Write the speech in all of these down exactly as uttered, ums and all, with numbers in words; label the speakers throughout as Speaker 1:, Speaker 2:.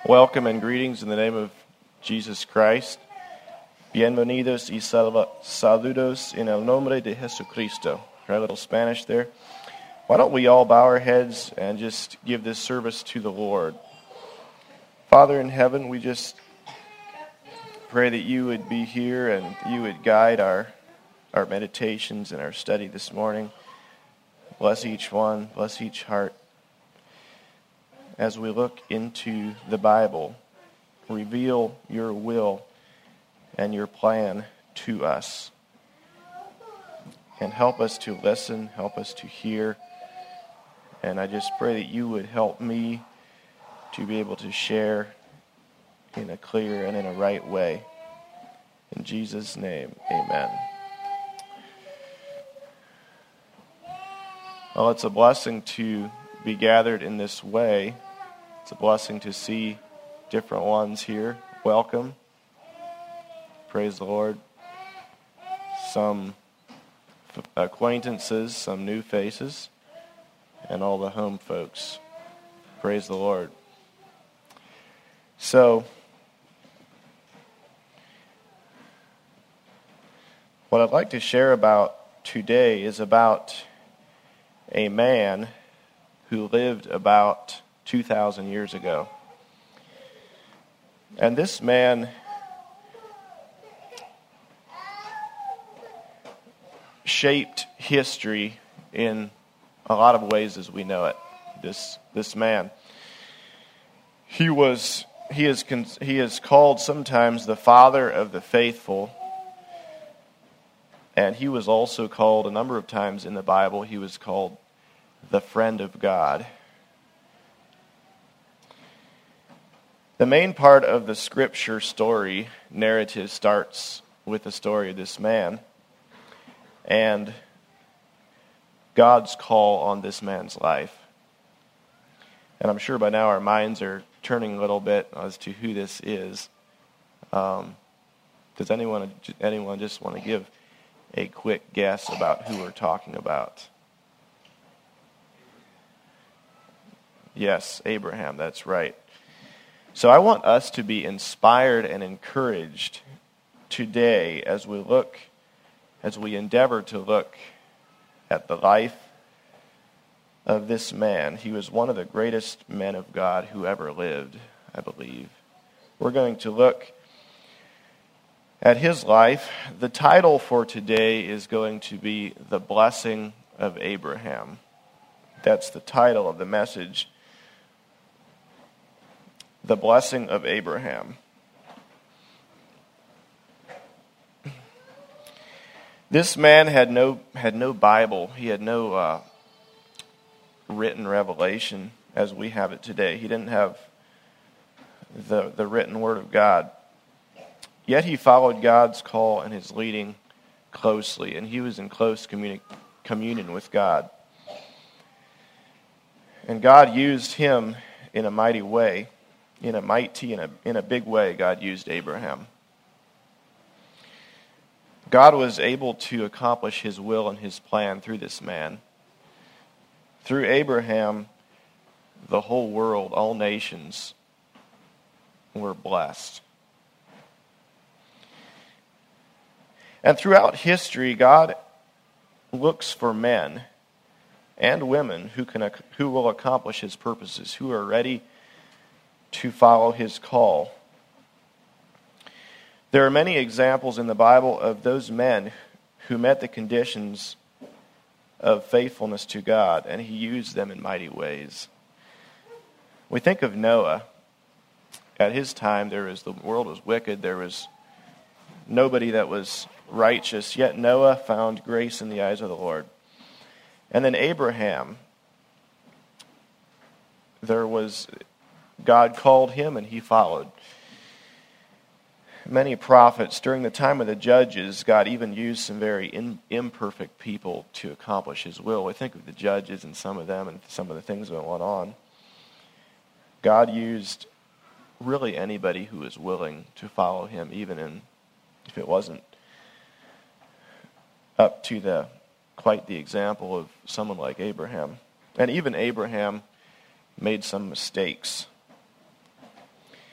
Speaker 1: Welcome and greetings in the name of Jesus Christ. Bienvenidos y salva, saludos en el nombre de Jesucristo. Try a little Spanish there. Why don't we all bow our heads and just give this service to the Lord. Father in heaven, we just pray that you would be here and you would guide our, our meditations and our study this morning. Bless each one, bless each heart. As we look into the Bible, reveal your will and your plan to us. And help us to listen, help us to hear. And I just pray that you would help me to be able to share in a clear and in a right way. In Jesus' name, amen. Well, it's a blessing to be gathered in this way. It's a blessing to see different ones here. Welcome. Praise the Lord. Some acquaintances, some new faces, and all the home folks. Praise the Lord. So, what I'd like to share about today is about a man who lived about two thousand years ago. And this man shaped history in a lot of ways as we know it. This this man. He was he is he is called sometimes the father of the faithful. And he was also called a number of times in the Bible, he was called the friend of God. The main part of the scripture story narrative starts with the story of this man and God's call on this man's life. And I'm sure by now our minds are turning a little bit as to who this is. Um, does anyone anyone just want to give a quick guess about who we're talking about? Yes, Abraham, that's right. So I want us to be inspired and encouraged today as we look, as we endeavor to look at the life of this man. He was one of the greatest men of God who ever lived, I believe. We're going to look at his life. The title for today is going to be The Blessing of Abraham. That's the title of the message. The Blessing of Abraham. This man had no had no Bible. He had no uh, written revelation as we have it today. He didn't have the the written Word of God. Yet he followed God's call and his leading closely, and he was in close communi- communion with God. And God used him in a mighty way. In a mighty, in a, in a big way, God used Abraham. God was able to accomplish his will and his plan through this man. Through Abraham, the whole world, all nations, were blessed. And throughout history, God looks for men and women who can who will accomplish his purposes, who are ready to follow his call. There are many examples in the Bible of those men who met the conditions of faithfulness to God, and he used them in mighty ways. We think of Noah. At his time, there was the world was wicked. There was nobody that was righteous, yet Noah found grace in the eyes of the Lord. And then Abraham, there was God called him and he followed. Many prophets, during the time of the judges, God even used some very in, imperfect people to accomplish his will. We think of the judges and some of them and some of the things that went on. God used really anybody who was willing to follow him, even in, if it wasn't up to the quite the example of someone like Abraham. And even Abraham made some mistakes.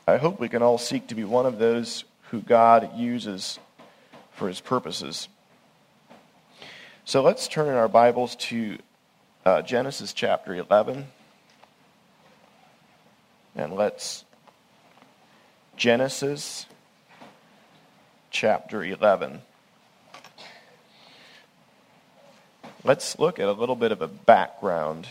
Speaker 1: I hope we can all seek to be one of those who God uses for his purposes. So let's turn in our Bibles to uh, Genesis chapter eleven. And let's, Genesis chapter eleven. Let's look at a little bit of a background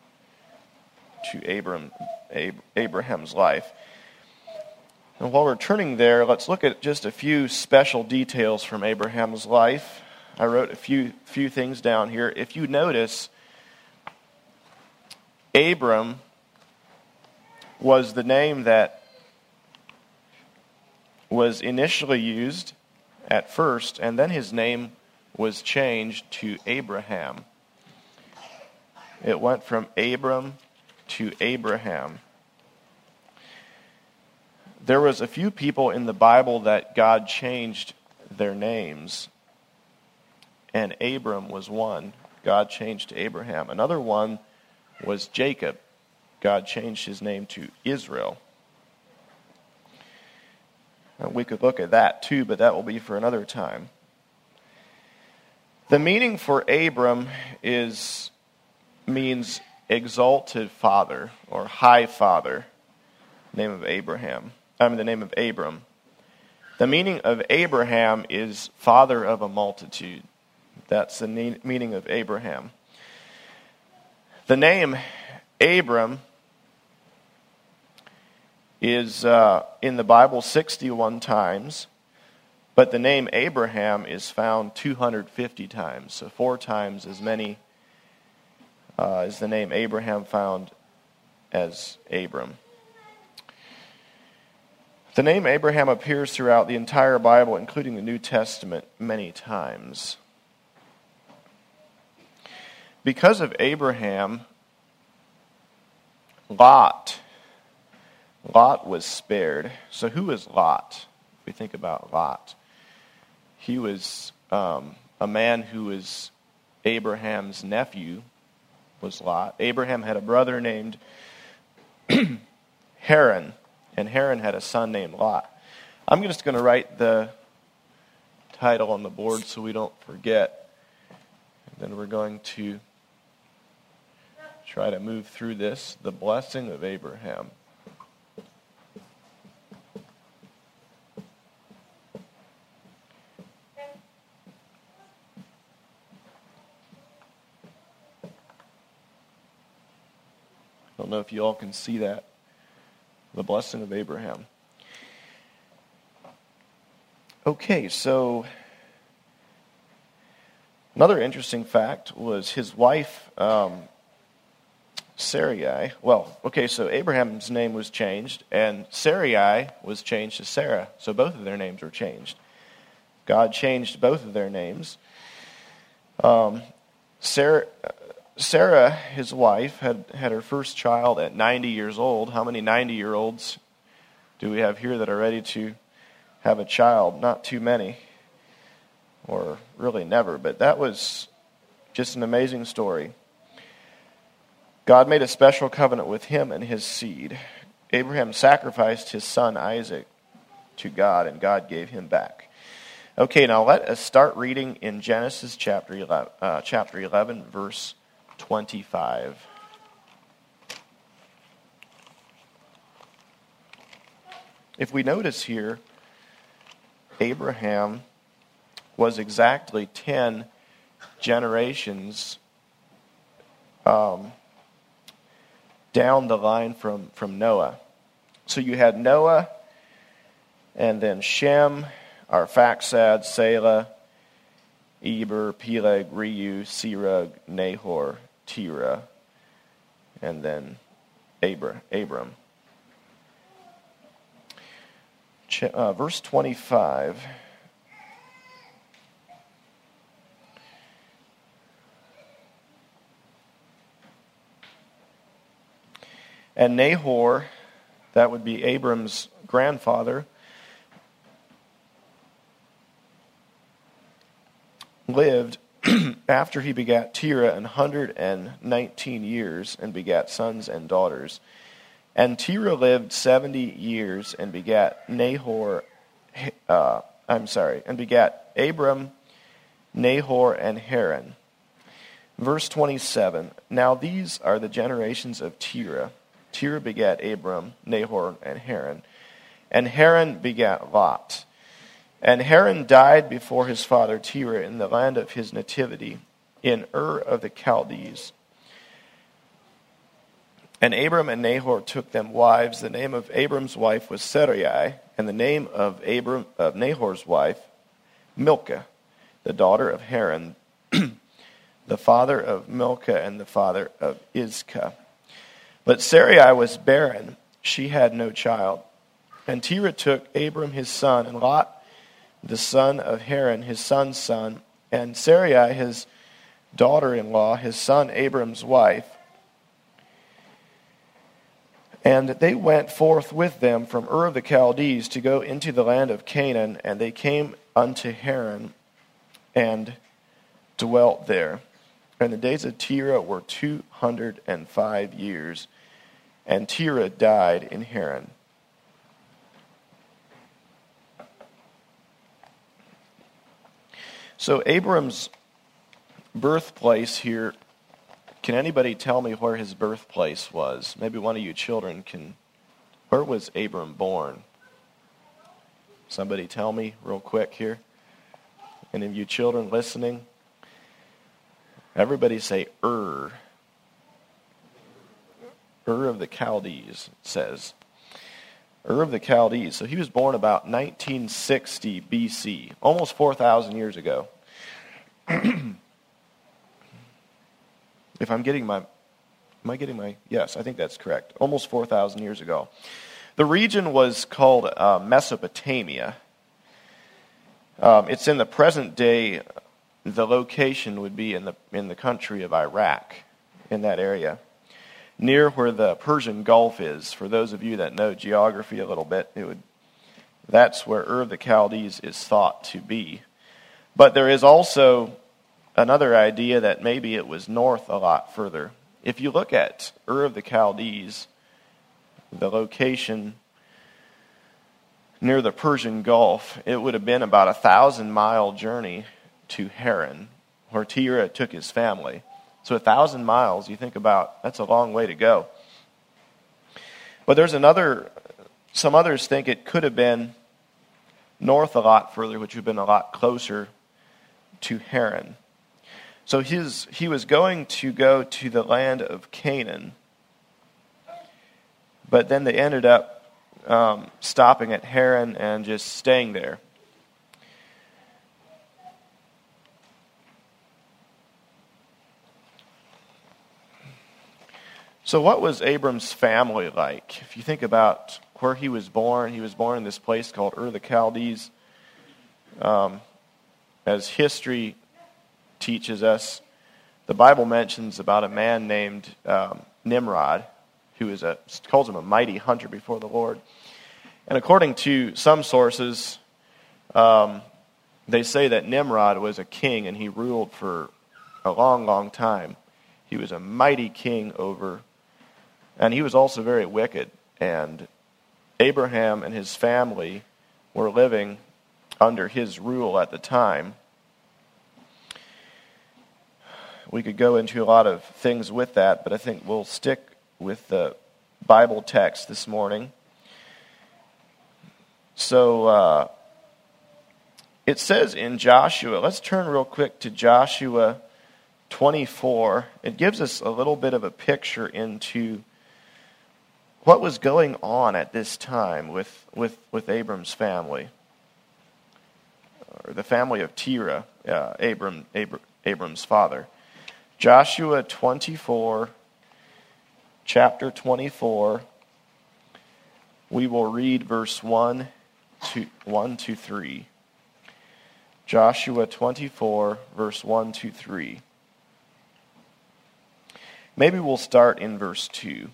Speaker 1: to Abram, Ab- Abraham's life. And while we're turning there, let's look at just a few special details from Abraham's life. I wrote a few few things down here. If you notice, Abram was the name that was initially used at first, and then his name was changed to Abraham. It went from Abram to Abraham. There was a few people in the Bible that God changed their names, and Abram was one. God changed to Abraham. Another one was Jacob. God changed his name to Israel. Now, we could look at that too, but that will be for another time. The meaning for Abram is means exalted father or high father. Name of Abraham. I mean the name of Abram. The meaning of Abraham is father of a multitude. That's the meaning of Abraham. The name Abram is uh, in the Bible sixty-one times, but the name Abraham is found two hundred fifty times, so four times as many uh, as the name Abraham found as Abram. The name Abraham appears throughout the entire Bible, including the New Testament, many times. Because of Abraham, Lot Lot was spared. So who is Lot? If we think about Lot, he was um, a man who was Abraham's nephew, was Lot. Abraham had a brother named Haran, and Haran had a son named Lot. I'm just going to write the title on the board so we don't forget. And then we're going to try to move through this. The blessing of Abraham. I don't know if you all can see that. The blessing of Abraham. Okay, so another interesting fact was his wife, um, Sarai. Well, okay, so Abraham's name was changed, and Sarai was changed to Sarah. So both of their names were changed. God changed both of their names. Um, Sarah... Sarah, his wife, had, had her first child at ninety years old. How many ninety-year-olds do we have here that are ready to have a child? Not too many, or really never, but that was just an amazing story. God made a special covenant with him and his seed. Abraham sacrificed his son Isaac to God, and God gave him back. Okay, now let us start reading in Genesis chapter eleven, uh, chapter eleven, verse twenty-five. If we notice here, Abraham was exactly ten generations um, down the line from, from Noah. So you had Noah, and then Shem, Arphaxad, Selah, Eber, Peleg, Reu, Serug, Nahor, Terah, and then Abra, Abram. Ch- uh, verse twenty-five. And Nahor, that would be Abram's grandfather, lived after he begat Terah an hundred and nineteen years and begat sons and daughters. And Terah lived seventy years and begat Nahor, uh, I'm sorry, and begat Abram, Nahor, and Haran. Verse twenty-seven, now these are the generations of Terah. Terah begat Abram, Nahor, and Haran. And Haran begat Lot. And Haran died before his father Terah in the land of his nativity, in Ur of the Chaldees. And Abram and Nahor took them wives. The name of Abram's wife was Sarai, and the name of Abram of Nahor's wife, Milcah, the daughter of Haran, the father of Milcah and the father of Iscah. But Sarai was barren; she had no child. And Terah took Abram his son, and Lot, the son of Haran, his son's son, and Sarai his daughter-in-law, his son Abram's wife. And they went forth with them from Ur of the Chaldees to go into the land of Canaan, and they came unto Haran and dwelt there. And the days of Terah were two hundred and five years, and Terah died in Haran. So Abram's birthplace here, can anybody tell me where his birthplace was? Maybe one of you children can. Where was Abram born? Somebody tell me real quick here. Any of you children listening? Everybody say Ur. Ur of the Chaldees, it says. Ur of the Chaldees. So he was born about nineteen sixty B C, almost four thousand years ago. If I'm getting my, am I getting my, yes, I think that's correct. Almost four thousand years ago. The region was called uh, Mesopotamia. Um, it's in the present day, the location would be in the in the country of Iraq, in that area, near where the Persian Gulf is. For those of you that know geography a little bit, it would, that's where Ur of the Chaldees is thought to be. But there is also another idea that maybe it was north a lot further. If you look at Ur of the Chaldees, the location near the Persian Gulf, it would have been about a thousand mile journey to Haran, where Terah took his family. So a thousand miles, you think about, that's a long way to go. But there's another, some others think it could have been north a lot further, which would have been a lot closer to Haran. So his, he was going to go to the land of Canaan, but then they ended up um, stopping at Haran and just staying there. So what was Abram's family like? If you think about where he was born, he was born in this place called Ur of the Chaldees. Um, as history teaches us, the Bible mentions about a man named um, Nimrod, who is a calls him a mighty hunter before the Lord. And according to some sources, um, they say that Nimrod was a king and he ruled for a long, long time. He was a mighty king over, and he was also very wicked. And Abraham and his family were living under his rule at the time. We could go into a lot of things with that, but I think we'll stick with the Bible text this morning. So uh, it says in Joshua, let's turn real quick to Joshua twenty-four. It gives us a little bit of a picture into what was going on at this time with, with, with Abram's family, or the family of Terah, uh, Abram, Abram, Abram's father. Joshua twenty-four, chapter twenty-four, we will read verse one to, one to three. Joshua twenty-four, verse one to three. Maybe we'll start in verse two.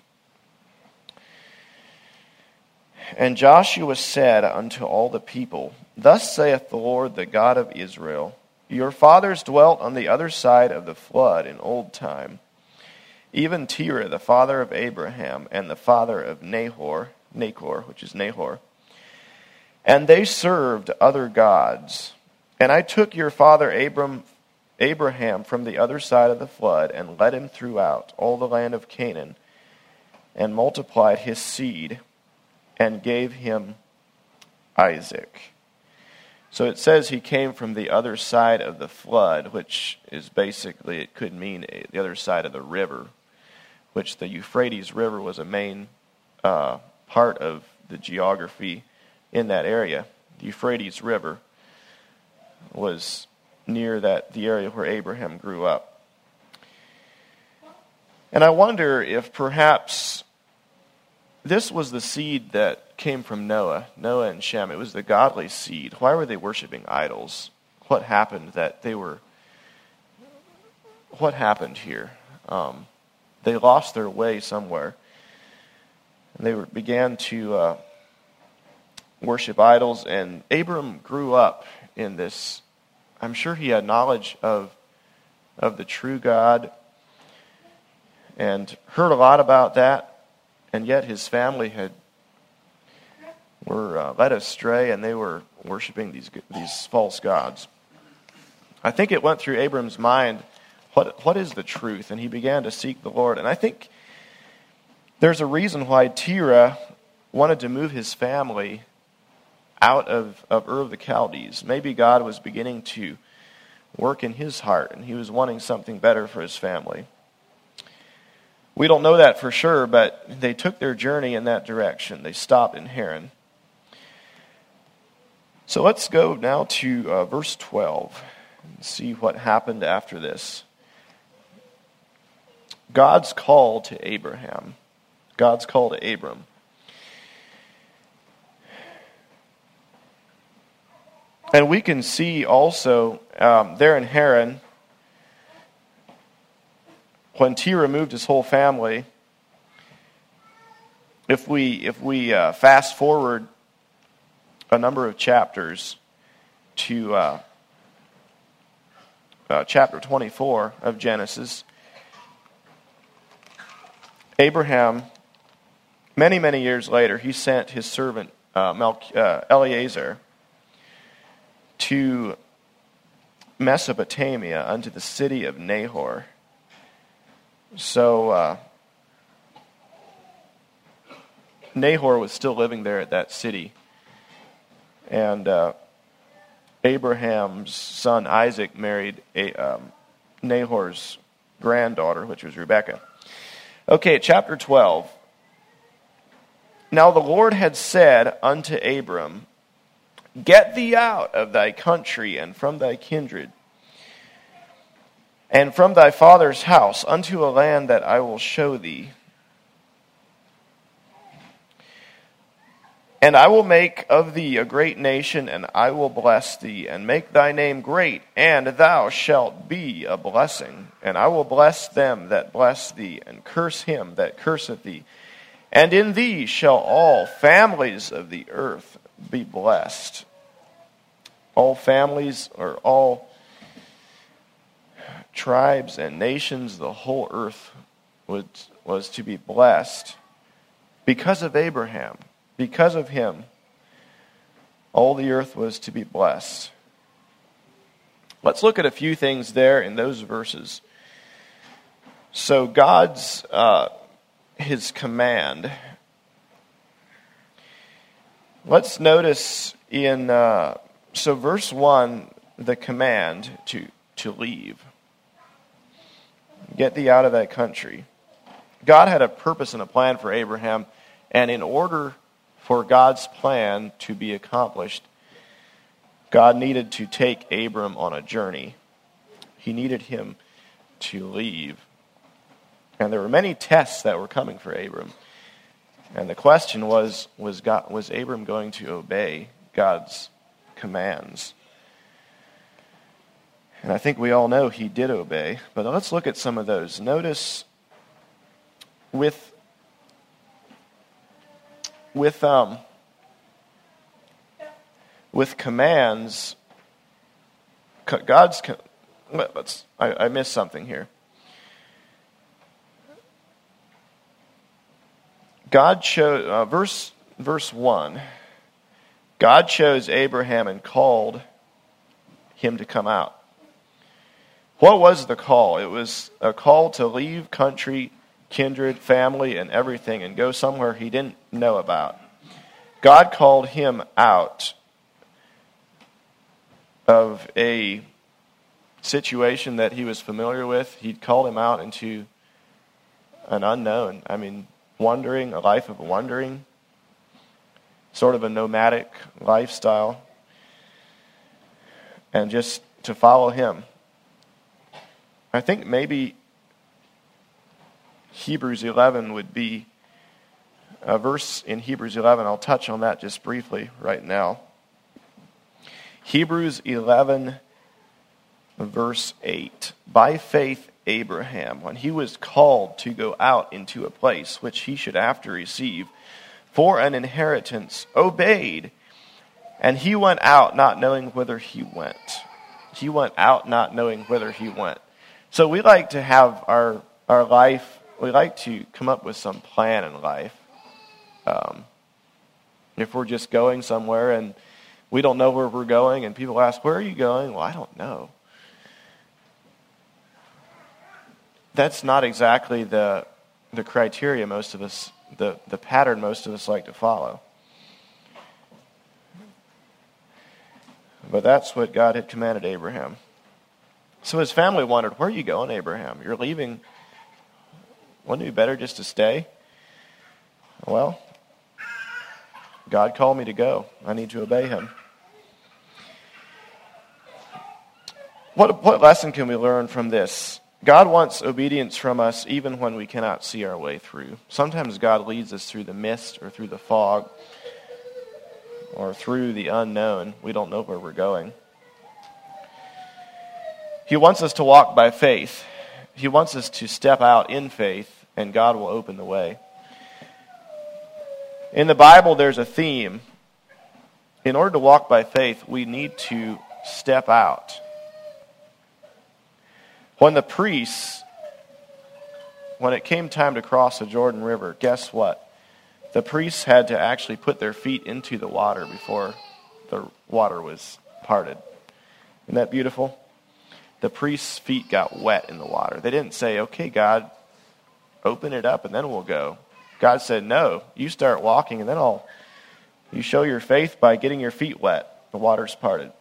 Speaker 1: And Joshua said unto all the people, Thus saith the Lord, the God of Israel, Your fathers dwelt on the other side of the flood in old time, even Terah, the father of Abraham, and the father of Nahor, Nachor, which is Nahor. And they served other gods. And I took your father Abram, Abraham from the other side of the flood and led him throughout all the land of Canaan, and multiplied his seed, and gave him Isaac. So it says he came from the other side of the flood, which is basically, it could mean the other side of the river, which the Euphrates River was a main uh, part of the geography in that area. The Euphrates River was near that the area where Abraham grew up. And I wonder if perhaps this was the seed that came from Noah, Noah and Shem. It was the godly seed. Why were they worshiping idols? What happened that they were, what happened here? Um, they lost their way somewhere. And they were, began to uh, worship idols, and Abram grew up in this. I'm sure he had knowledge of, of the true God and heard a lot about that, and yet his family had were uh, led astray, and they were worshiping these these false gods. I think it went through Abram's mind, what what is the truth? And he began to seek the Lord. And I think there's a reason why Terah wanted to move his family out of, of Ur of the Chaldees. Maybe God was beginning to work in his heart, and he was wanting something better for his family. We don't know that for sure, but they took their journey in that direction. They stopped in Haran. So let's go now to uh, verse twelve and see what happened after this. God's call to Abraham. God's call to Abram. And we can see also um, there in Haran, when Terah moved his whole family, if we if we uh, fast forward a number of chapters to uh, uh, chapter twenty-four of Genesis, Abraham, many, many years later, he sent his servant uh, Melch- uh, Eliezer to Mesopotamia unto the city of Nahor. So uh, Nahor was still living there at that city. And uh, Abraham's son Isaac married a, um, Nahor's granddaughter, which was Rebekah. Okay, chapter twelve. Now the Lord had said unto Abram, Get thee out of thy country and from thy kindred, and from thy father's house unto a land that I will show thee. And I will make of thee a great nation, and I will bless thee, and make thy name great, and thou shalt be a blessing. And I will bless them that bless thee, and curse him that curseth thee. And in thee shall all families of the earth be blessed. All families, or all tribes and nations, the whole earth was, was to be blessed because of Abraham. Because of him, all the earth was to be blessed. Let's look at a few things there in those verses. So God's, uh, his command. Let's notice in, uh, so verse one, the command to, to leave. Get thee out of that country. God had a purpose and a plan for Abraham, and in order for God's plan to be accomplished, God needed to take Abram on a journey. He needed him to leave. And there were many tests that were coming for Abram. And the question was, was, God, was Abram going to obey God's commands? And I think we all know he did obey. But let's look at some of those. Notice with With um, with commands, God's. Let's. I, I missed something here. God chose, uh, verse, verse one, God chose Abraham and called him to come out. What was the call? It was a call to leave country, kindred, family, and everything and go somewhere he didn't know about. God called him out of a situation that he was familiar with. He called him out into an unknown. I mean, wandering, a life of wandering, sort of a nomadic lifestyle, and just to follow him. I think maybe Hebrews eleven would be a verse in Hebrews eleven. I'll touch on that just briefly right now. Hebrews eleven, verse eight. By faith, Abraham, when he was called to go out into a place which he should after receive for an inheritance, obeyed, and he went out not knowing whither he went. He went out not knowing whither he went. So we like to have our our life, we like to come up with some plan in life. Um, if we're just going somewhere and we don't know where we're going, and people ask, where are you going? Well, I don't know. That's not exactly the the criteria most of us, the, the pattern most of us like to follow. But that's what God had commanded Abraham. So his family wondered, where are you going, Abraham? You're leaving. Wouldn't it be better just to stay? Well, God called me to go. I need to obey him. What, what lesson can we learn from this? God wants obedience from us even when we cannot see our way through. Sometimes God leads us through the mist or through the fog or through the unknown. We don't know where we're going. He wants us to walk by faith. He wants us to step out in faith, and God will open the way. In the Bible, there's a theme. In order to walk by faith, we need to step out. When the priests, when it came time to cross the Jordan River, guess what? The priests had to actually put their feet into the water before the water was parted. Isn't that beautiful? The priest's feet got wet in the water. They didn't say, okay, God, open it up and then we'll go. God said, no, you start walking and then I'll, you show your faith by getting your feet wet. The water's parted.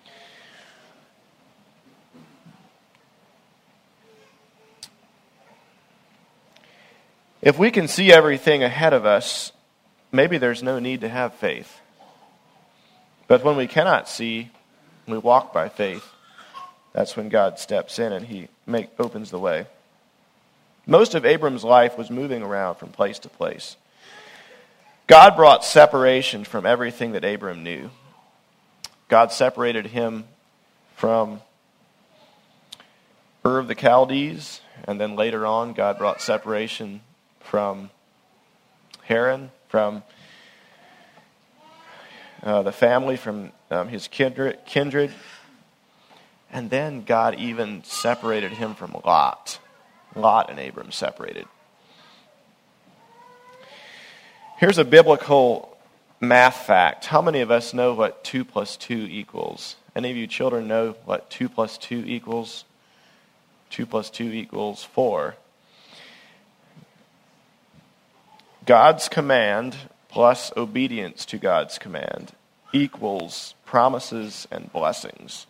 Speaker 1: If we can see everything ahead of us, maybe there's no need to have faith. But when we cannot see, we walk by faith. That's when God steps in and he make, opens the way. Most of Abram's life was moving around from place to place. God brought separation from everything that Abram knew. God separated him from Ur of the Chaldees, and then later on, God brought separation from Haran, from uh, the family, from um, his kindred, kindred. And then God even separated him from Lot. Lot and Abram separated. Here's a biblical math fact. How many of us know what two plus two equals? Any of you children know what two plus two equals? two plus two equals four. God's command plus obedience to God's command equals promises and blessings.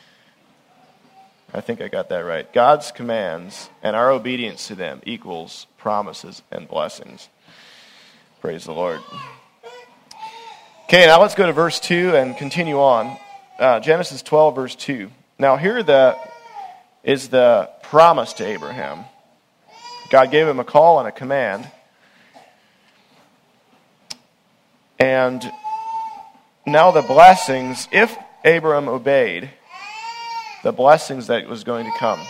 Speaker 1: I think I got that right. God's commands and our obedience to them equals promises and blessings. Praise the Lord. Okay, now let's go to verse two and continue on. Uh, Genesis twelve, verse two. Now here the, is the promise to Abraham. God gave him a call and a command. And now the blessings, if Abram obeyed, the blessings that was going to come.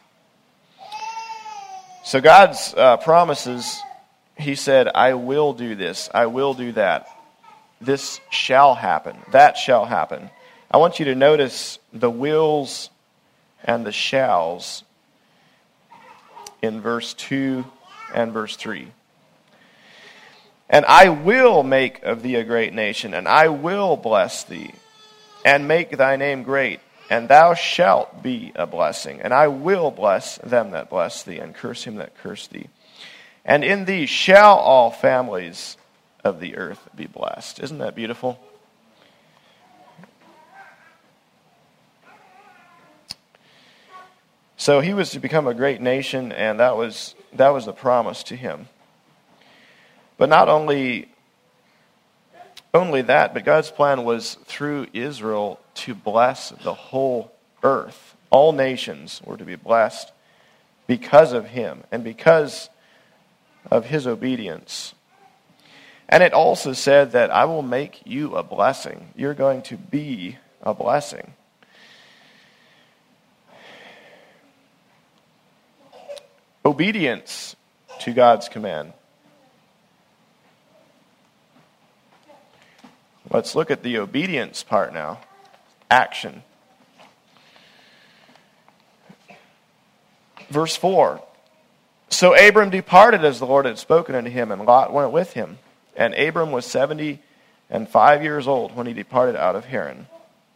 Speaker 1: So God's uh, promises, he said, I will do this, I will do that. This shall happen, that shall happen. I want you to notice the wills and the shalls in verse two and verse three. And I will make of thee a great nation, and I will bless thee, and make thy name great, and thou shalt be a blessing. And I will bless them that bless thee, and curse him that curse thee. And in thee shall all families of the earth be blessed. Isn't that beautiful? So he was to become a great nation, and that was that was the promise to him. But not only, only that, but God's plan was through Israel to bless the whole earth. All nations were to be blessed because of him and because of his obedience. And it also said that I will make you a blessing. You're going to be a blessing. Obedience to God's command. Let's look at the obedience part now. Action. Verse four. So Abram departed as the Lord had spoken unto him, and Lot went with him. And Abram was seventy and five years old when he departed out of Haran.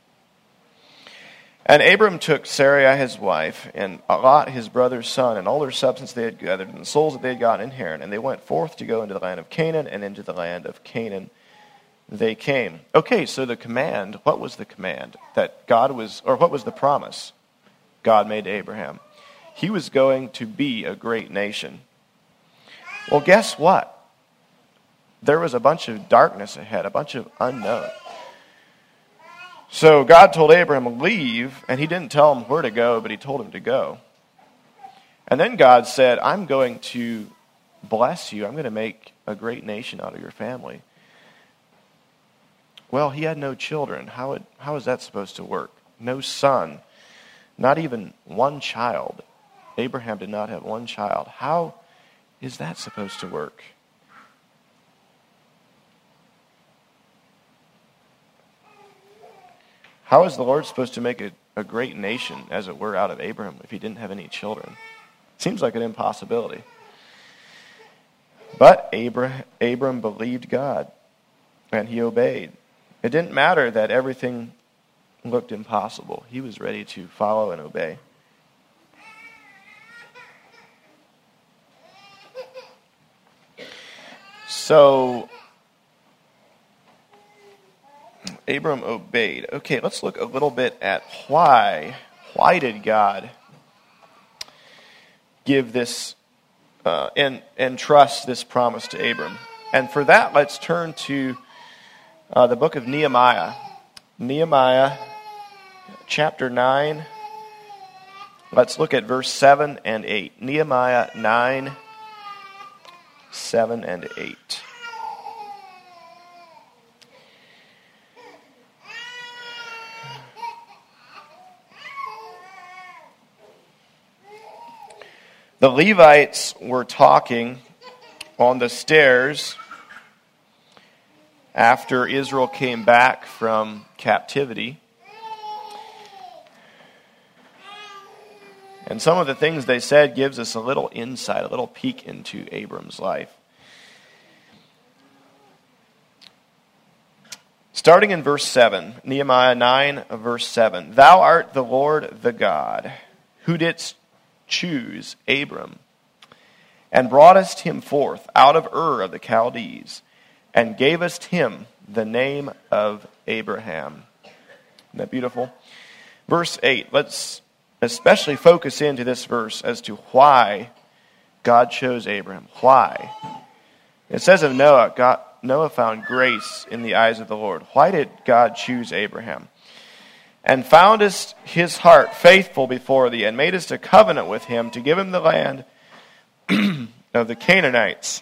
Speaker 1: And Abram took Sarai his wife, and Lot his brother's son, and all their substance they had gathered, and the souls that they had gotten in Haran. And they went forth to go into the land of Canaan, and into the land of Canaan they came. Okay, so the command, what was the command? That God was, or what was the promise God made to Abraham? He was going to be a great nation. Well, guess what? There was a bunch of darkness ahead, a bunch of unknown. So God told Abraham, leave, and he didn't tell him where to go, but he told him to go. And then God said, I'm going to bless you. I'm going to make a great nation out of your family. Well, he had no children. How, would, how is that supposed to work? No son. Not even one child. Abraham did not have one child. How is that supposed to work? How is the Lord supposed to make a, a great nation, as it were, out of Abraham if he didn't have any children? Seems like an impossibility. But Abraham, Abram believed God, and he obeyed. It didn't matter that everything looked impossible. He was ready to follow and obey. So Abram obeyed. Okay, let's look a little bit at why. Why did God give this uh, and and trust this promise to Abram? And for that, let's turn to uh, the book of Nehemiah. Nehemiah chapter nine. Let's look at verse seven and eight. Nehemiah nine, seven and eight. The Levites were talking on the stairs after Israel came back from captivity. And some of the things they said gives us a little insight, a little peek into Abram's life. Starting in verse seven, Nehemiah nine, verse seven. Thou art the Lord the God, who didst choose Abram, and broughtest him forth out of Ur of the Chaldees, and gavest him the name of Abraham. Isn't that beautiful? Verse eight, let's especially focus into this verse as to why God chose Abraham. Why? It says of Noah, God, Noah found grace in the eyes of the Lord. Why did God choose Abraham? And foundest his heart faithful before thee, and madest a covenant with him to give him the land of the Canaanites,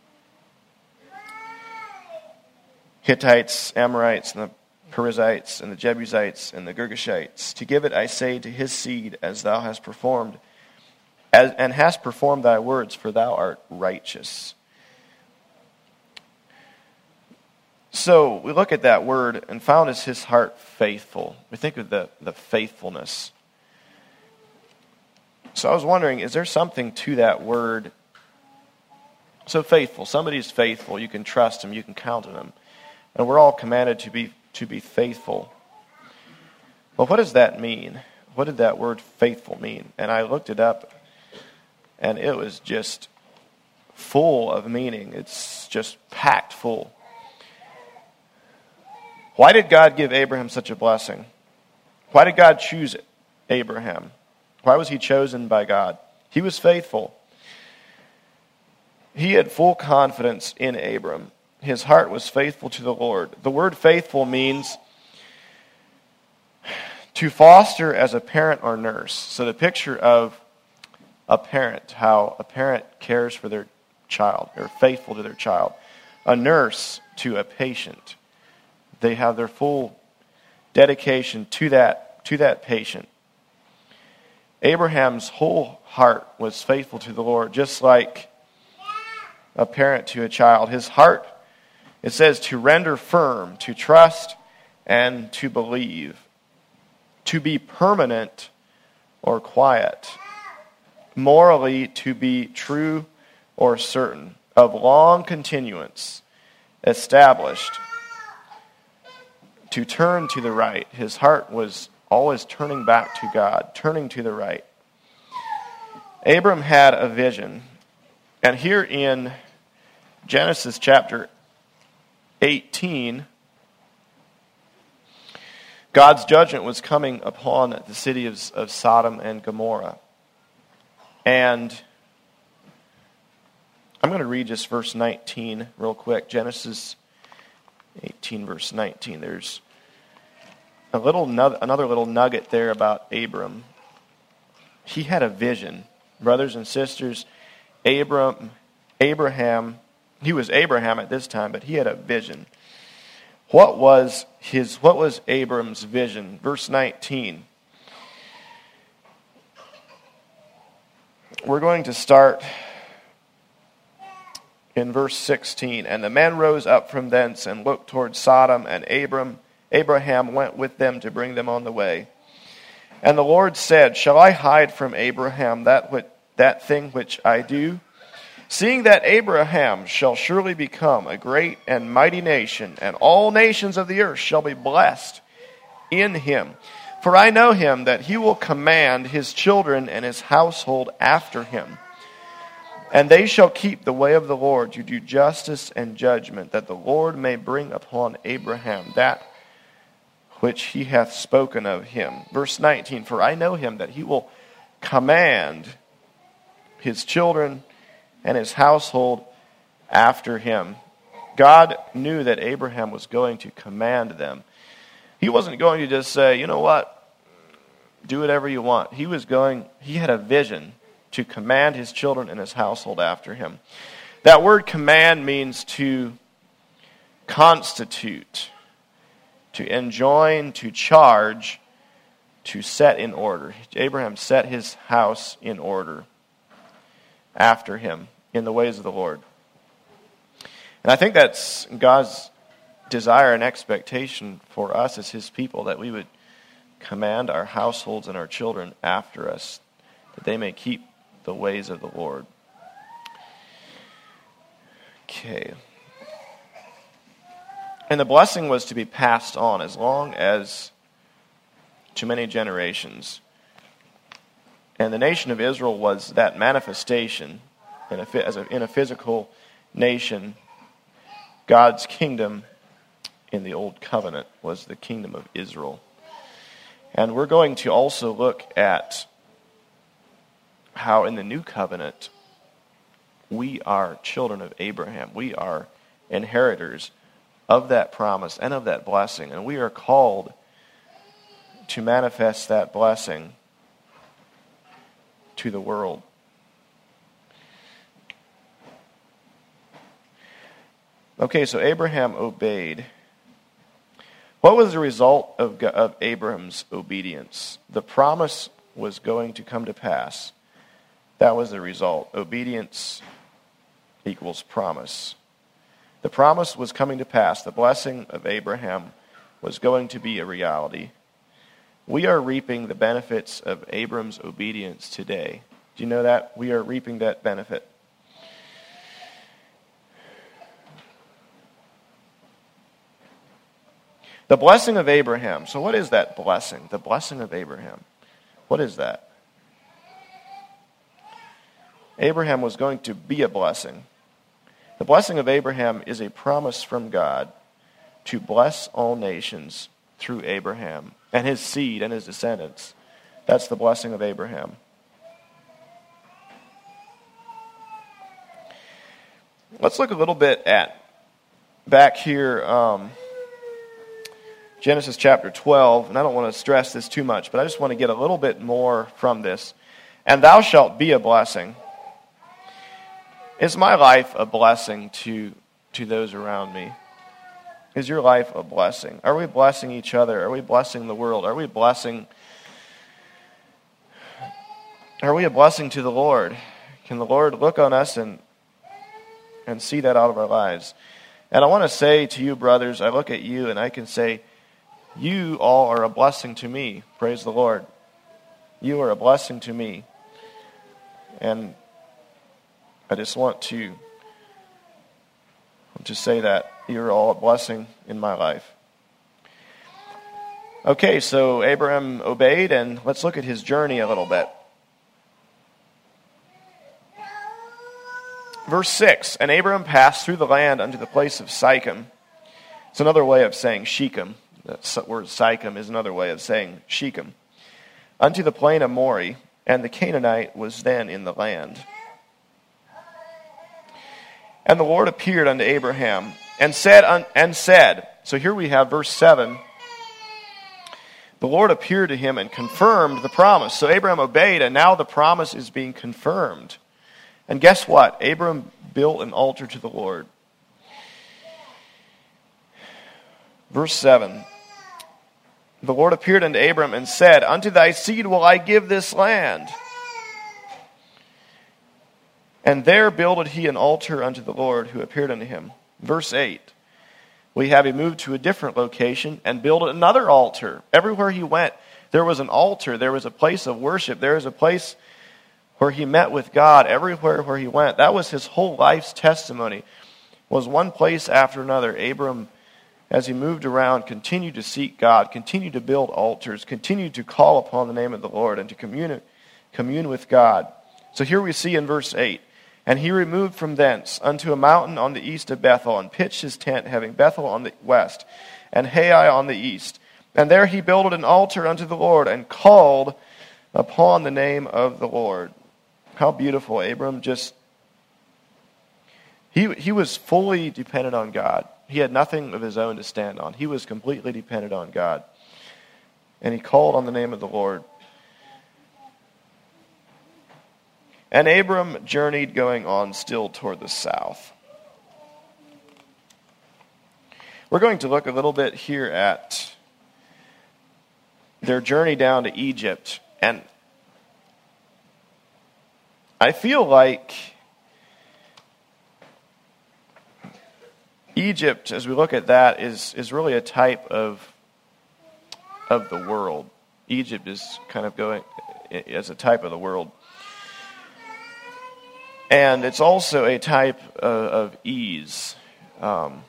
Speaker 1: Hittites, Amorites, and the Perizzites, and the Jebusites, and the Girgashites, to give it, I say, to his seed, as thou hast performed, as, and hast performed thy words, for thou art righteous. So we look at that word, and found is his heart faithful. We think of the, the faithfulness. So I was wondering, is there something to that word So faithful. Somebody's faithful. You can trust him. You can count on him. And we're all commanded to be to be faithful. Well, what does that mean? What did that word faithful mean? And I looked it up, and it was just full of meaning. It's just packed full. Why did God give Abraham such a blessing? Why did God choose Abraham? Why was he chosen by God? He was faithful. He had full confidence in Abram. His heart was faithful to the Lord. The word faithful means to foster as a parent or nurse. So the picture of a parent, how a parent cares for their child, they're faithful to their child. A nurse to a patient. They have their full dedication to that, to that patient. Abraham's whole heart was faithful to the Lord, just like a parent to a child. His heart, it says, to render firm, to trust, and to believe. To be permanent or quiet. Morally, to be true or certain. Of long continuance, established. To turn to the right. His heart was always turning back to God, turning to the right. Abram had a vision. And here in Genesis chapter eighteen, God's judgment was coming upon the city of, of Sodom and Gomorrah. And I'm going to read just verse nineteen real quick. Genesis eighteen, verse nineteen. There's a little another little nugget there about Abram. He had a vision. Brothers and sisters, Abram, Abraham, he was Abraham at this time, but he had a vision. What was his? What was Abram's vision? Verse nineteen. We're going to start in verse sixteen. And the men rose up from thence and looked toward Sodom, and Abram, Abraham went with them to bring them on the way. And the Lord said, Shall I hide from Abraham that which, that thing which I do? Seeing that Abraham shall surely become a great and mighty nation, and all nations of the earth shall be blessed in him. For I know him that he will command his children and his household after him. And they shall keep the way of the Lord to do justice and judgment, that the Lord may bring upon Abraham that which he hath spoken of him. Verse nineteen, For I know him that he will command his children and his household after him. God knew that Abraham was going to command them. He wasn't going to just say, you know what, do whatever you want. He was going, he had a vision to command his children and his household after him. That word command means to constitute, to enjoin, to charge, to set in order. Abraham set his house in order after him in the ways of the Lord. And I think that's God's desire and expectation for us as his people, that we would command our households and our children after us, that they may keep the ways of the Lord. Okay. And the blessing was to be passed on as long as to many generations. And the nation of Israel was that manifestation in a, as a, in a physical nation. God's kingdom in the Old Covenant was the kingdom of Israel. And we're going to also look at how in the New Covenant we are children of Abraham. We are inheritors of that promise and of that blessing. And we are called to manifest that blessing to the world. Okay, so Abraham obeyed. What was the result of, of Abraham's obedience? The promise was going to come to pass. That was the result. Obedience equals promise. The promise was coming to pass. The blessing of Abraham was going to be a reality. We are reaping the benefits of Abram's obedience today. Do you know that? We are reaping that benefit. The blessing of Abraham. So what is that blessing? The blessing of Abraham. What is that? Abraham was going to be a blessing. The blessing of Abraham is a promise from God to bless all nations through Abraham and his seed and his descendants. That's the blessing of Abraham. Let's look a little bit at back here, um, Genesis chapter twelve, and I don't want to stress this too much, but I just want to get a little bit more from this. And thou shalt be a blessing. Is my life a blessing to, to those around me? Is your life a blessing? Are we blessing each other? Are we blessing the world? Are we blessing... Are we a blessing to the Lord? Can the Lord look on us and and see that out of our lives? And I want to say to you, brothers, I look at you and I can say, you all are a blessing to me. Praise the Lord. You are a blessing to me. And I just want to, to say that you're all a blessing in my life. Okay, so Abraham obeyed, and let's look at his journey a little bit. Verse six, and Abraham passed through the land unto the place of Sychem. It's another way of saying Shechem. The word Sychem is another way of saying Shechem. Unto the plain of Moreh, and the Canaanite was then in the land. And the Lord appeared unto Abraham, and said, and said, so here we have verse seven. The Lord appeared to him and confirmed the promise. So Abraham obeyed, and now the promise is being confirmed. And guess what? Abram built an altar to the Lord. Verse seven. The Lord appeared unto Abram and said, unto thy seed will I give this land. And there builded he an altar unto the Lord who appeared unto him. Verse eight. We have him moved to a different location and built another altar. Everywhere he went, there was an altar. There was a place of worship. There was a place where he met with God. Everywhere where he went. That was his whole life's testimony. Was one place after another. Abram, as he moved around, continued to seek God, continued to build altars, continued to call upon the name of the Lord and to commune, commune with God. So here we see in verse eight. And he removed from thence unto a mountain on the east of Bethel, and pitched his tent, having Bethel on the west, and Hai on the east. And there he builded an altar unto the Lord, and called upon the name of the Lord. How beautiful. Abram just, he, he was fully dependent on God. He had nothing of his own to stand on. He was completely dependent on God. And he called on the name of the Lord. And Abram journeyed going on still toward the south. We're going to look a little bit here at their journey down to Egypt. And I feel like Egypt, as we look at that, is, is really a type of, of the world. Egypt is kind of going as a type of the world. And it's also a type of, of ease. Um,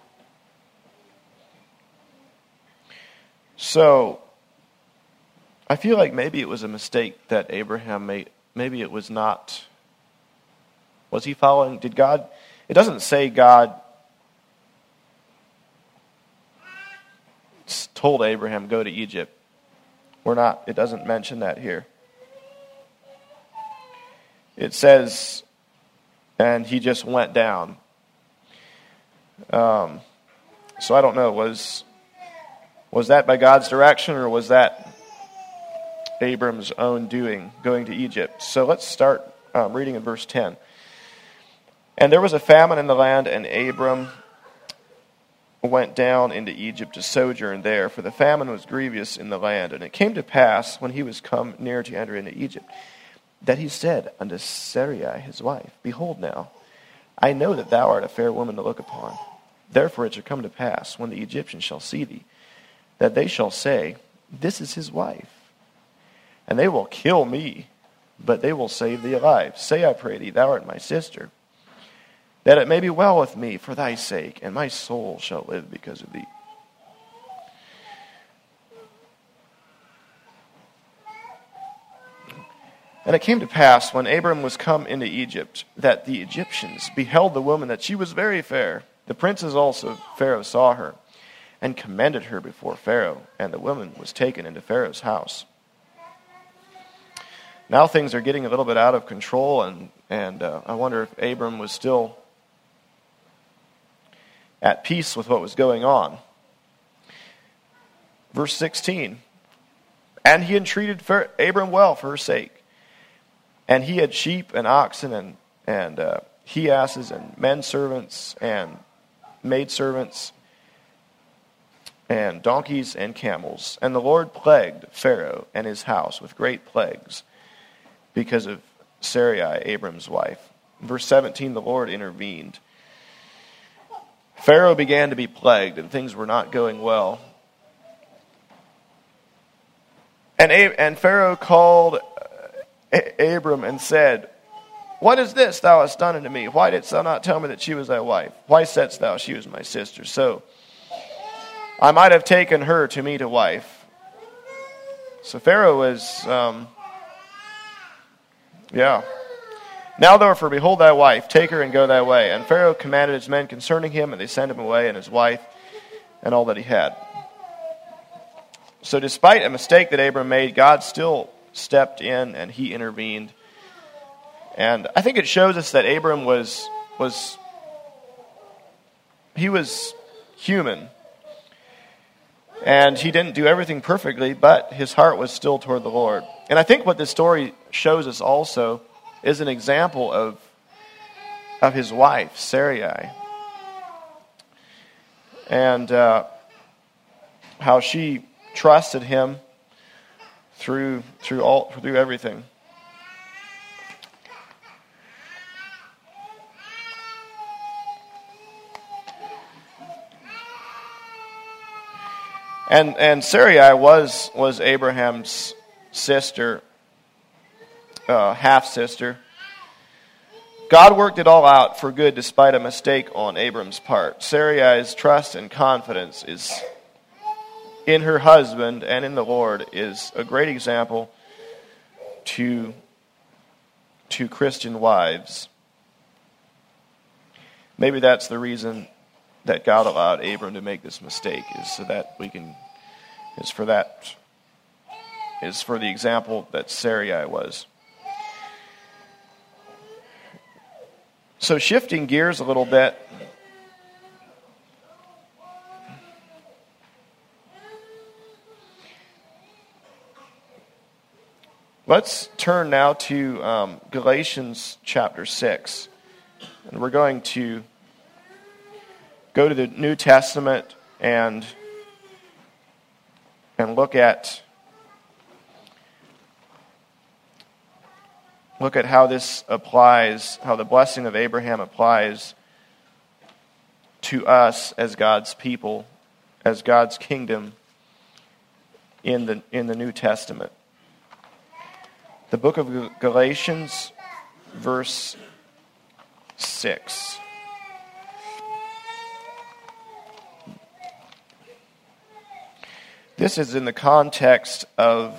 Speaker 1: so, I feel like maybe it was a mistake that Abraham made. Maybe it was not. Was he following? Did God? It doesn't say God told Abraham, go to Egypt. We're not. It doesn't mention that here. It says, and he just went down. Um, so I don't know, was was that by God's direction, or was that Abram's own doing, going to Egypt? So let's start um, reading in verse ten. And there was a famine in the land, and Abram went down into Egypt to sojourn there, for the famine was grievous in the land. And it came to pass, when he was come near to enter into Egypt, that he said unto Sarai his wife, behold now, I know that thou art a fair woman to look upon. Therefore it shall come to pass, when the Egyptians shall see thee, that they shall say, this is his wife. And they will kill me, but they will save thee alive. Say, I pray thee, thou art my sister, that it may be well with me for thy sake, and my soul shall live because of thee. And it came to pass, when Abram was come into Egypt, that the Egyptians beheld the woman, that she was very fair. The princes also of Pharaoh saw her, and commended her before Pharaoh, and the woman was taken into Pharaoh's house. Now things are getting a little bit out of control, and, and uh, I wonder if Abram was still at peace with what was going on. Verse sixteen, and he entreated Abram well for her sake. And he had sheep and oxen and, and uh, he-asses and men servants and maidservants and donkeys and camels. And the Lord plagued Pharaoh and his house with great plagues because of Sarai, Abram's wife. Verse seventeen, the Lord intervened. Pharaoh began to be plagued, and things were not going well. And, and Pharaoh called Abram and said, what is this thou hast done unto me? Why didst thou not tell me that she was thy wife? Why saidst thou she was my sister? So I might have taken her to me to wife. So Pharaoh was, um, yeah. Now therefore, behold thy wife, take her and go thy way. And Pharaoh commanded his men concerning him, and they sent him away, and his wife, and all that he had. So despite a mistake that Abram made, God still stepped in and he intervened. And I think it shows us that Abram was was he was human. And he didn't do everything perfectly, but his heart was still toward the Lord. And I think what this story shows us also is an example of of his wife, Sarai. And uh, how she trusted him through through all through everything. And and Sarai was was Abraham's sister, uh, half sister. God worked it all out for good despite a mistake on Abram's part. Sarai's trust and confidence is in her husband and in the Lord is a great example to, to Christian wives. Maybe that's the reason that God allowed Abram to make this mistake, is so that we can, is for that, is for the example that Sarai was. So shifting gears a little bit, let's turn now to um, Galatians chapter six. And we're going to go to the New Testament and, and look at look at how this applies, how the blessing of Abraham applies to us as God's people, as God's kingdom in the in the New Testament. The book of Galatians, verse six. This is in the context of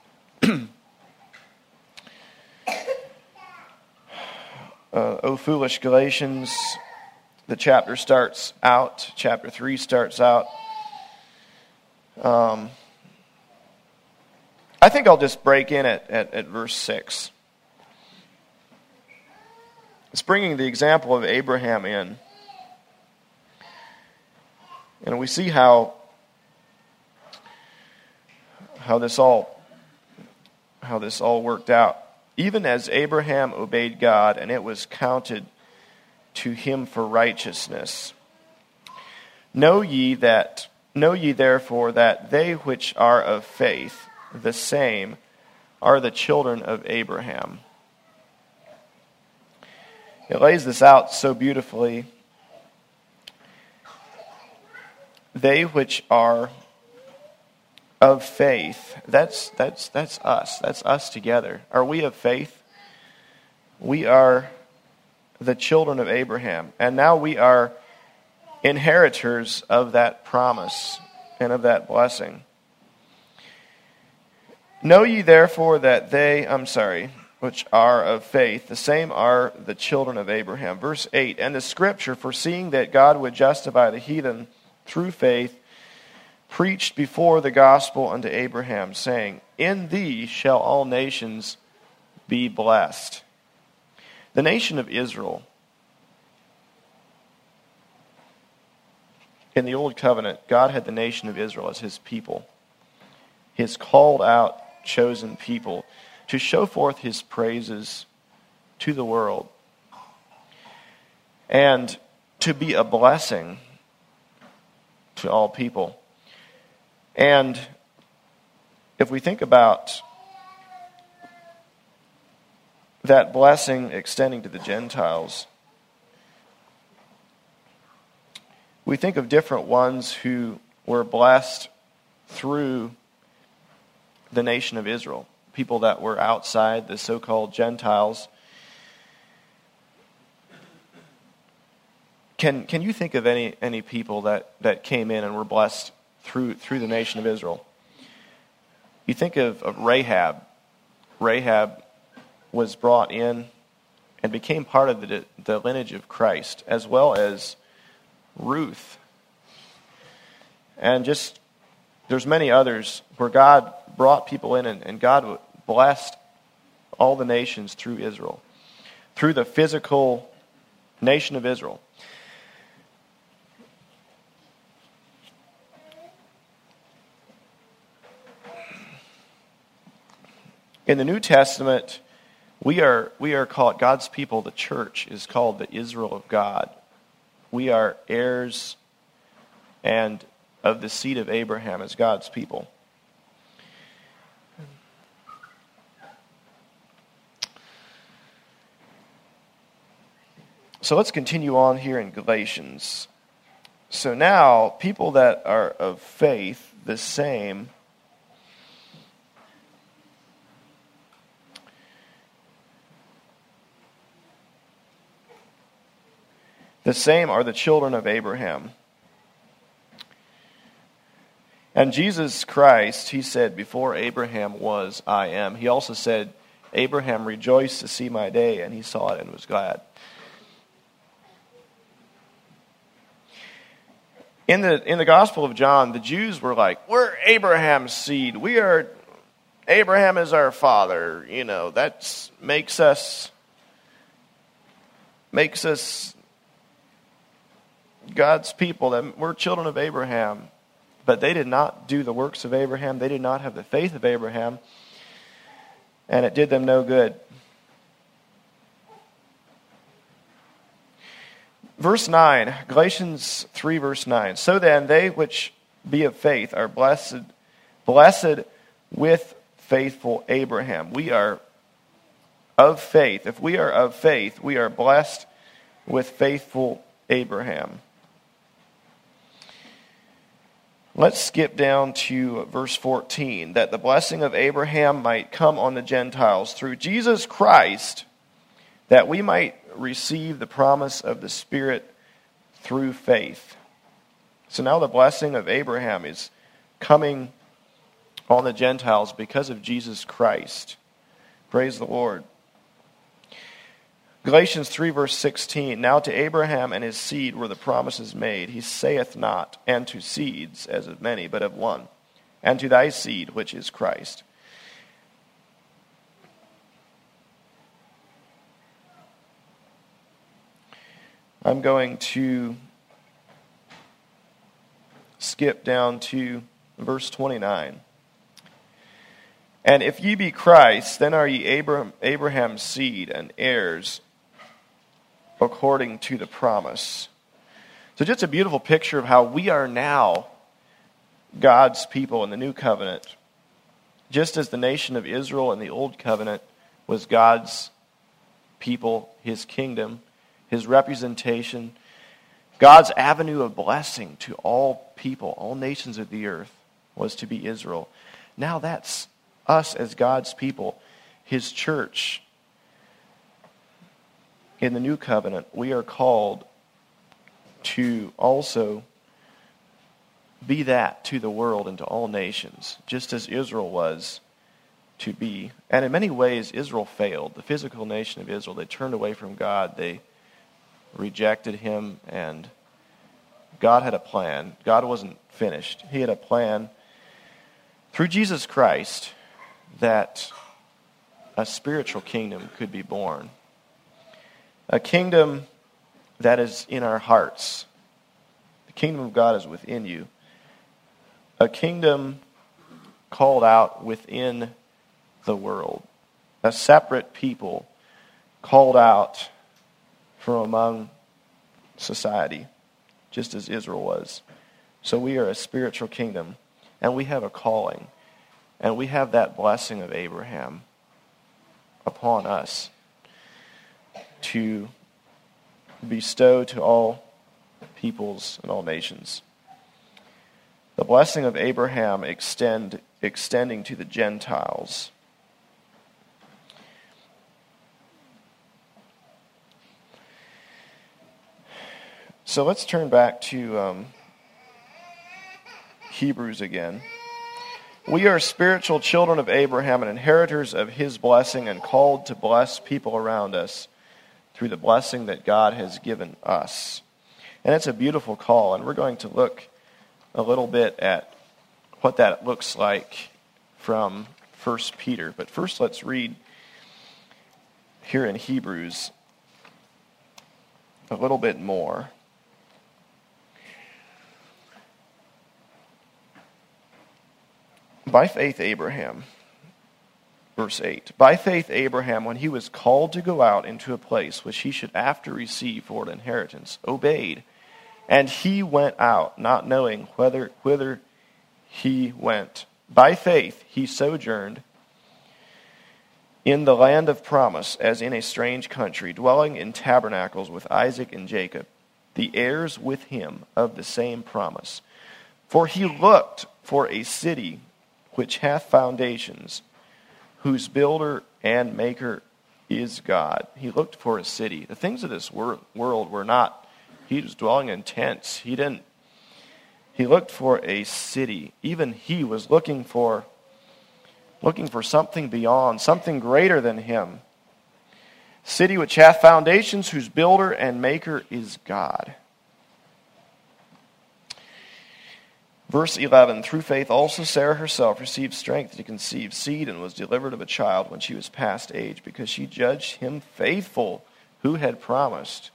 Speaker 1: Uh, O foolish Galatians, the chapter starts out, chapter three starts out. Um, I think I'll just break in at, at, at verse six. It's bringing the example of Abraham in. And we see how, how this all, how this all worked out. Even as Abraham obeyed God, and it was counted to him for righteousness. Know ye that, know ye therefore that they which are of faith, the same are the children of Abraham. It lays this out so beautifully. They which are of faith, that's that's that's us. That's us together. Are we of faith? We are the children of Abraham. And now we are inheritors of that promise and of that blessing. Know ye therefore that they, I'm sorry, which are of faith, the same are the children of Abraham. Verse eight, and the scripture, foreseeing that God would justify the heathen through faith, preached before the gospel unto Abraham, saying, in thee shall all nations be blessed. The nation of Israel, in the Old Covenant, God had the nation of Israel as his people, his called out, chosen people, to show forth his praises to the world and to be a blessing to all people. And if we think about that blessing extending to the Gentiles, we think of different ones who were blessed through the nation of Israel, people that were outside, the so-called Gentiles. Can can you think of any any people that, that came in and were blessed through through the nation of Israel? You think of, of Rahab. Rahab was brought in and became part of the, the lineage of Christ, as well as Ruth. And just, there's many others where God brought people in and, and God blessed all the nations through Israel, through the physical nation of Israel. In the New Testament, we are we are called, God's people, the church is called the Israel of God. We are heirs and of the seed of Abraham as God's people. So let's continue on here in Galatians. So now, people that are of faith, the same, the same are the children of Abraham. And Jesus Christ, he said, before Abraham was, I am. He also said, Abraham rejoiced to see my day, and he saw it and was glad. In the in the Gospel of John, the Jews were like, we're Abraham's seed. We are, Abraham is our father. You know, that makes us, makes us God's people, that we're children of Abraham. But they did not do the works of Abraham. They did not have the faith of Abraham. And it did them no good. Verse nine, Galatians three, verse nine. So then, they which be of faith are blessed, blessed with faithful Abraham. We are of faith. If we are of faith, we are blessed with faithful Abraham. Let's skip down to verse fourteen. That the blessing of Abraham might come on the Gentiles through Jesus Christ, that we might receive the promise of the Spirit through faith. So now the blessing of Abraham is coming on the Gentiles because of Jesus Christ. Praise the Lord. Galatians three, verse sixteen. Now to Abraham and his seed were the promises made. He saith not, and to seeds, as of many, but of one, and to thy seed, which is Christ. I'm going to skip down to verse twenty-nine. And if ye be Christ, then are ye Abraham, Abraham's seed and heirs according to the promise. So just a beautiful picture of how we are now God's people in the new covenant. Just as the nation of Israel in the old covenant was God's people, his kingdom, his representation, God's avenue of blessing to all people, all nations of the earth, was to be Israel. Now that's us as God's people, his church. In the new covenant, we are called to also be that to the world and to all nations, just as Israel was to be. And in many ways, Israel failed. The physical nation of Israel, they turned away from God. They rejected him, and God had a plan. God wasn't finished. He had a plan through Jesus Christ that a spiritual kingdom could be born. A kingdom that is in our hearts. The kingdom of God is within you. A kingdom called out within the world. A separate people called out from among society, just as Israel was. So we are a spiritual kingdom, and we have a calling, and we have that blessing of Abraham upon us to bestow to all peoples and all nations. The blessing of Abraham extend extending to the Gentiles. So let's turn back to um, Hebrews again. We are spiritual children of Abraham and inheritors of his blessing, and called to bless people around us through the blessing that God has given us. And it's a beautiful call, and we're going to look a little bit at what that looks like from First Peter. But first, let's read here in Hebrews a little bit more. By faith, Abraham, verse eight. By faith, Abraham, when he was called to go out into a place which he should after receive for an inheritance, obeyed. And he went out, not knowing whether whither he went. By faith, he sojourned in the land of promise, as in a strange country, dwelling in tabernacles with Isaac and Jacob, the heirs with him of the same promise. For he looked for a city which hath foundations, whose builder and maker is God. He looked for a city. The things of this wor- world were not, he was dwelling in tents. He didn't, he looked for a city. Even he was looking for, looking for something beyond, something greater than him. City which hath foundations, whose builder and maker is God. Verse eleven, through faith also Sarah herself received strength to conceive seed, and was delivered of a child when she was past age, because she judged him faithful who had promised.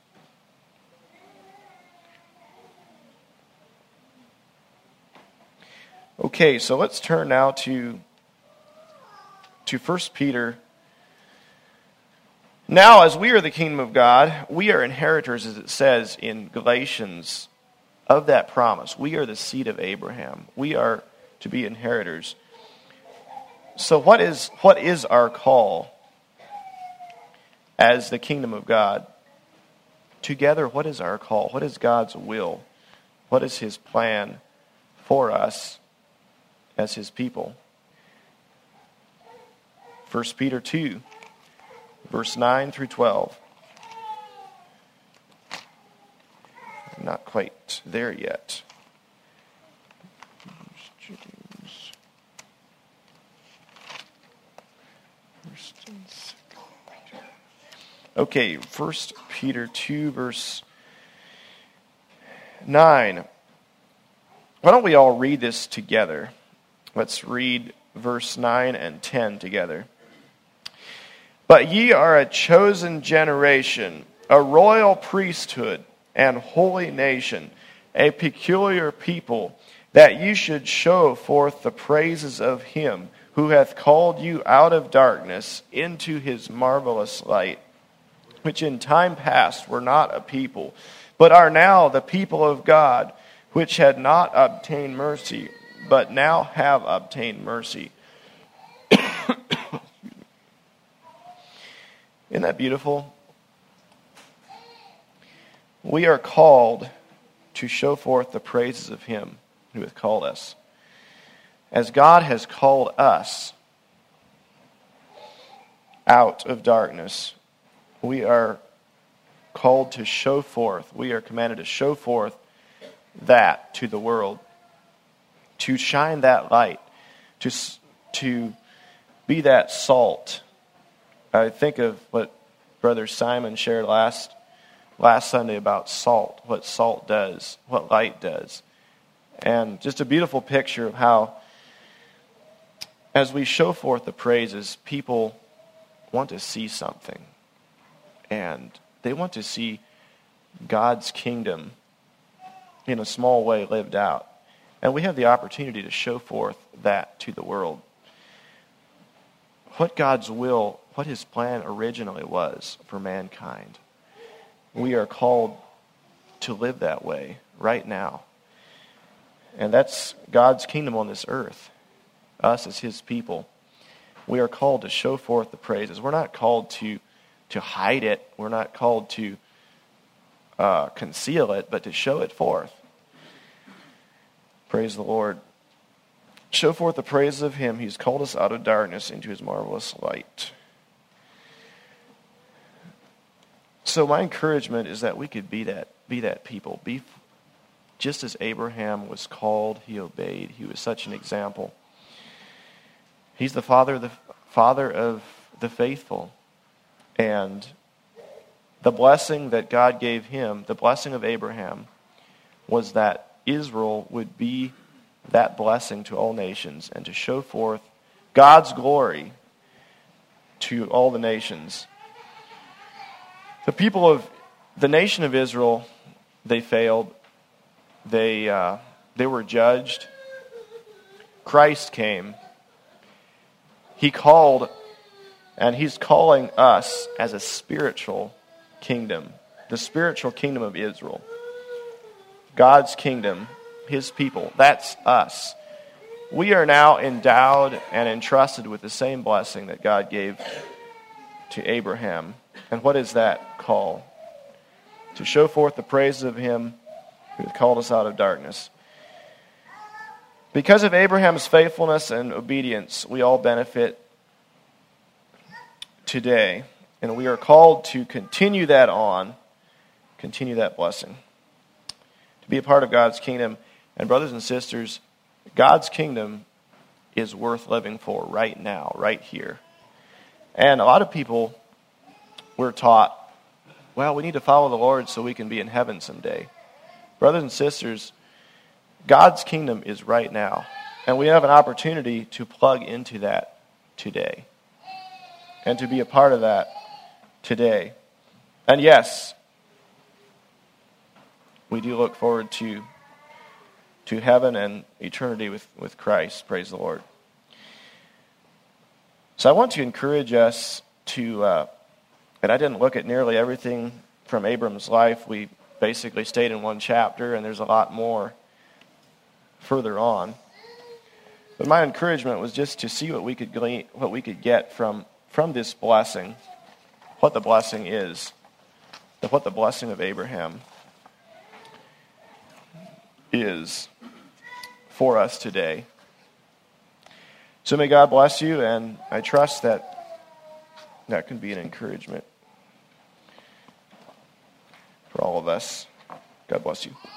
Speaker 1: Okay, so let's turn now to, to First Peter. Now, as we are the kingdom of God, we are inheritors, as it says in Galatians, of that promise. We are the seed of Abraham. We are to be inheritors. So what is what is our call as the kingdom of God? Together, what is our call? What is God's will? What is his plan for us as his people? First Peter two, verse nine through twelve. Not quite there yet. Okay, First Peter two, verse nine. Why don't we all read this together? Let's read verse nine and ten together. But ye are a chosen generation, a royal priesthood, and holy nation, a peculiar people, that you should show forth the praises of him who hath called you out of darkness into his marvelous light, which in time past were not a people, but are now the people of God, which had not obtained mercy, but now have obtained mercy. Isn't that beautiful? We are called to show forth the praises of him who hath called us. As God has called us out of darkness, we are called to show forth, we are commanded to show forth that to the world, to shine that light, to, to be that salt. I think of what Brother Simon shared last last Sunday about salt, what salt does, what light does. And just a beautiful picture of how, as we show forth the praises, people want to see something. And they want to see God's kingdom in a small way lived out. And we have the opportunity to show forth that to the world. What God's will, what his plan originally was for mankind. We are called to live that way right now. And that's God's kingdom on this earth. Us as his people. We are called to show forth the praises. We're not called to, to hide it. We're not called to uh, conceal it, but to show it forth. Praise the Lord. Show forth the praises of him who's called us out of darkness into his marvelous light. So my encouragement is that we could be that, be that people. Be just as Abraham was called, he obeyed. He was such an example. He's the father, the father of the faithful. And the blessing that God gave him, the blessing of Abraham, was that Israel would be that blessing to all nations and to show forth God's glory to all the nations. The people of the nation of Israel, they failed. They uh, they were judged. Christ came. He called, and he's calling us as a spiritual kingdom, the spiritual kingdom of Israel. God's kingdom, his people, that's us. We are now endowed and entrusted with the same blessing that God gave to Abraham. And what is that call? To show forth the praises of him who hath called us out of darkness. Because of Abraham's faithfulness and obedience, we all benefit today. And we are called to continue that on, continue that blessing. To be a part of God's kingdom. And brothers and sisters, God's kingdom is worth living for right now, right here. And a lot of people were taught, well, we need to follow the Lord so we can be in heaven someday. Brothers and sisters, God's kingdom is right now. And we have an opportunity to plug into that today. And to be a part of that today. And yes, we do look forward to, to heaven and eternity with, with Christ. Praise the Lord. So I want to encourage us to, uh, and I didn't look at nearly everything from Abram's life. We basically stayed in one chapter, and there's a lot more further on. But my encouragement was just to see what we could glean, what we could get from, from this blessing, what the blessing is, what the blessing of Abraham is for us today. So may God bless you, and I trust that that can be an encouragement for all of us. God bless you.